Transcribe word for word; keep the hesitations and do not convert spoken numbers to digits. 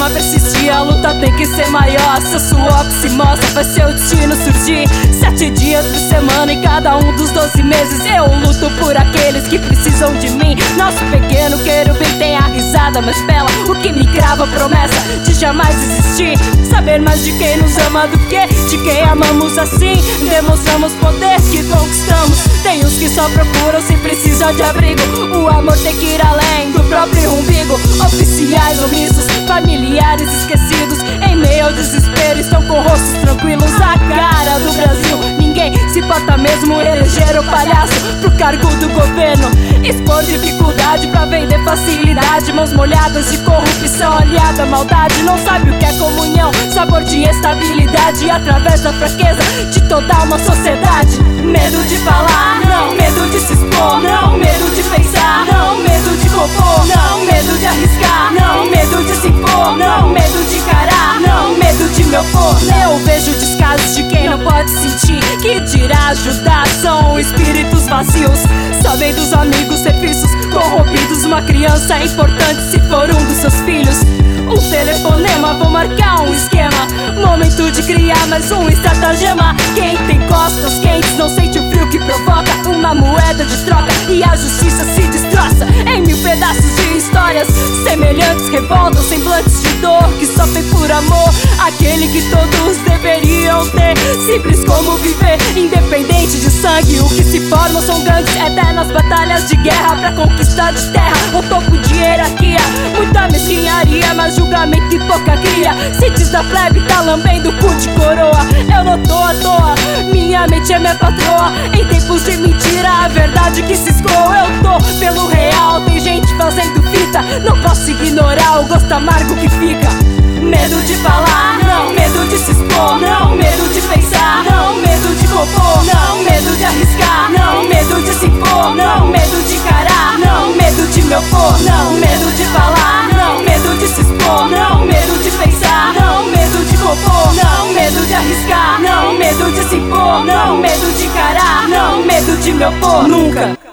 persistir, a luta tem que ser maior. Seu suor que se mostra, faz seu destino surgir. Sete dias por semana e cada um dos doze meses eu luto por aqueles que precisam de mim. Nosso pequeno querubim tem a risada mais bela, o que me crava a promessa de jamais existir. Saber mais de quem nos ama do que de quem amamos, assim demonstramos poder que conquistamos. Tem os que só procuram se precisa de abrigo, o amor tem que ir além do próprio umbigo. Oficiais omissos, familiares esquecidos, em meio ao desespero estão com rostos tranquilos. A cara do Brasil, ninguém se importa mesmo. Eleger o palhaço pro cargo do governo, expor dificuldade pra vender facilidade. Mãos molhadas de corrupção aliada à maldade. Não sabe o que é comunhão, sabor de estabilidade. E através da fraqueza de toda uma sociedade. Medo de falar, não, medo de se expor, não, medo de pensar, não, medo de compor, não, medo de arriscar, não, medo de se impor, não, medo de encarar, não, medo de me opor. Eu vejo descasos de quem não pode sentir, que dirá ajudar, são espíritos vazios. Sabem dos amigos, serviços corrompidos. Uma criança é importante se for um dos seus filhos. Um telefonema, vou marcar um esquema. Momento de criar mais um estratagema. Quem tem costas quentes não sente o frio que provoca uma moeda de troca e a justiça se destroça em mil pedaços de histórias semelhantes. Revoltam semblantes de dor que sofrem por amor, aquele que todos deveriam ter. Simples como viver, independente de sangue. O que se formam são gangues eternas, batalhas de guerra pra conquista de terra, o topo de hierarquia. Muita mesquinharia, mas julgamento e pouca cria. Cities da plebe tá lambendo cu de coroa. Eu não tô à toa, minha mente é minha patroa. Em tempos de mentira, a verdade que se escoa. Eu tô pelo real, tem gente fazendo fita. Não posso ignorar o gosto amargo que fica. Medo de falar, não, medo de se expor, não, medo de pensar, não, medo de compor, não, medo de arriscar, não, medo de se impor, não, medo de encarar, não, medo de me opor, não, medo de falar, não, medo de se expor, não, medo de pensar, não, medo de compor, não, medo de arriscar, não, medo de se impor, não, medo de encarar, não, medo de me opor. Nunca